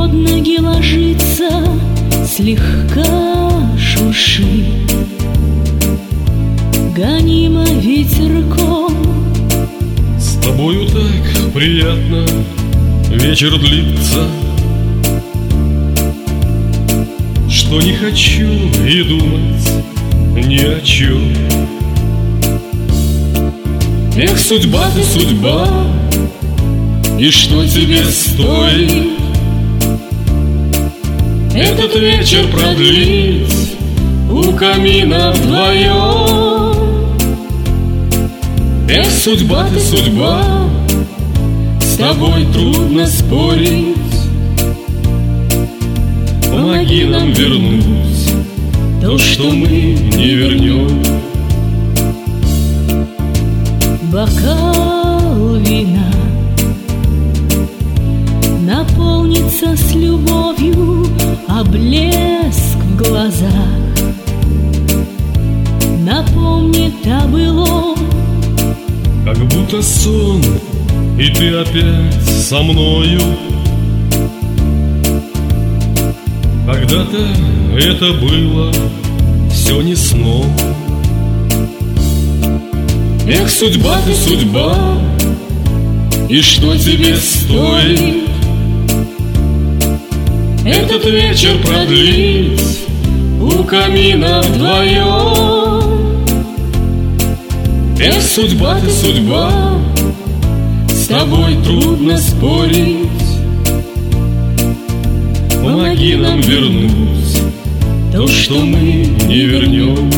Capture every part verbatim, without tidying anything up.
под ноги ложится, слегка шуршит, гонима ветерком. С тобою так приятно вечер длится, что не хочу и думать ни о чем. Эх, судьба ты, судьба, и что тебе стоит этот вечер продлить у камина вдвоем? Эх, судьба ты, судьба, с тобой трудно спорить. Помоги нам вернуть то, что мы не вернем. Бокал вина наполнится с любовью, а блеск в глазах напомнит о былом. Как будто сон, и ты опять со мною. Когда-то это было все не сном. Эх, судьба ты, судьба, и что тебе стоит этот вечер продлить у камина вдвоем? Эх, судьба ты, судьба, с тобой трудно спорить. Помоги нам вернуть то, что мы не вернем.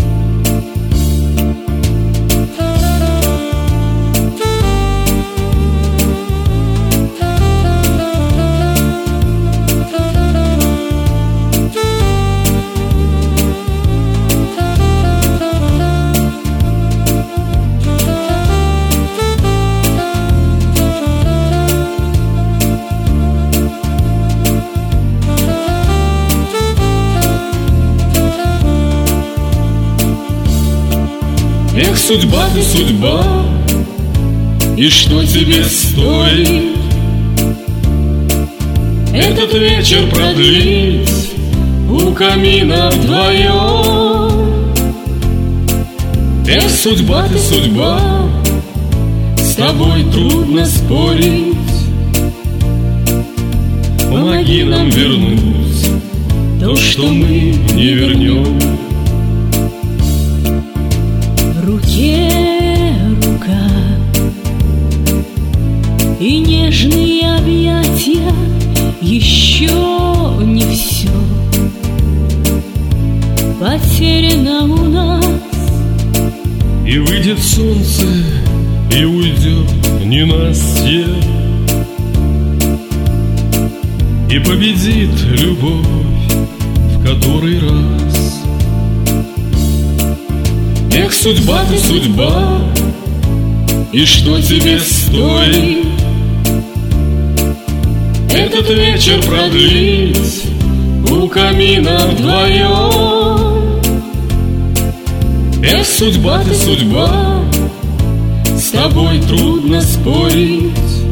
Эх, судьба ты, судьба, и что тебе стоит этот вечер продлить у камина вдвоем? Эх, судьба ты, судьба, с тобой трудно спорить. Помоги нам вернуть то, что мы не вернем. В руке рука и нежные объятия еще не все потеряно у нас. И выйдет солнце, и уйдет ненастье, и победит любовь в который раз. Эх, судьба ты, судьба, и что тебе стоит этот вечер продлить у камина вдвоем? Эх, судьба ты, судьба, с тобой трудно спорить.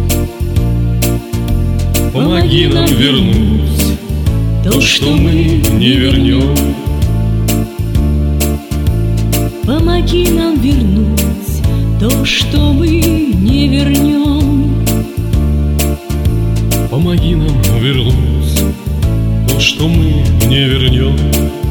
Помоги нам вернуть то, что мы не вернем. Помоги нам вернуть то, что мы не вернем. Помоги нам вернуть то, что мы не вернем.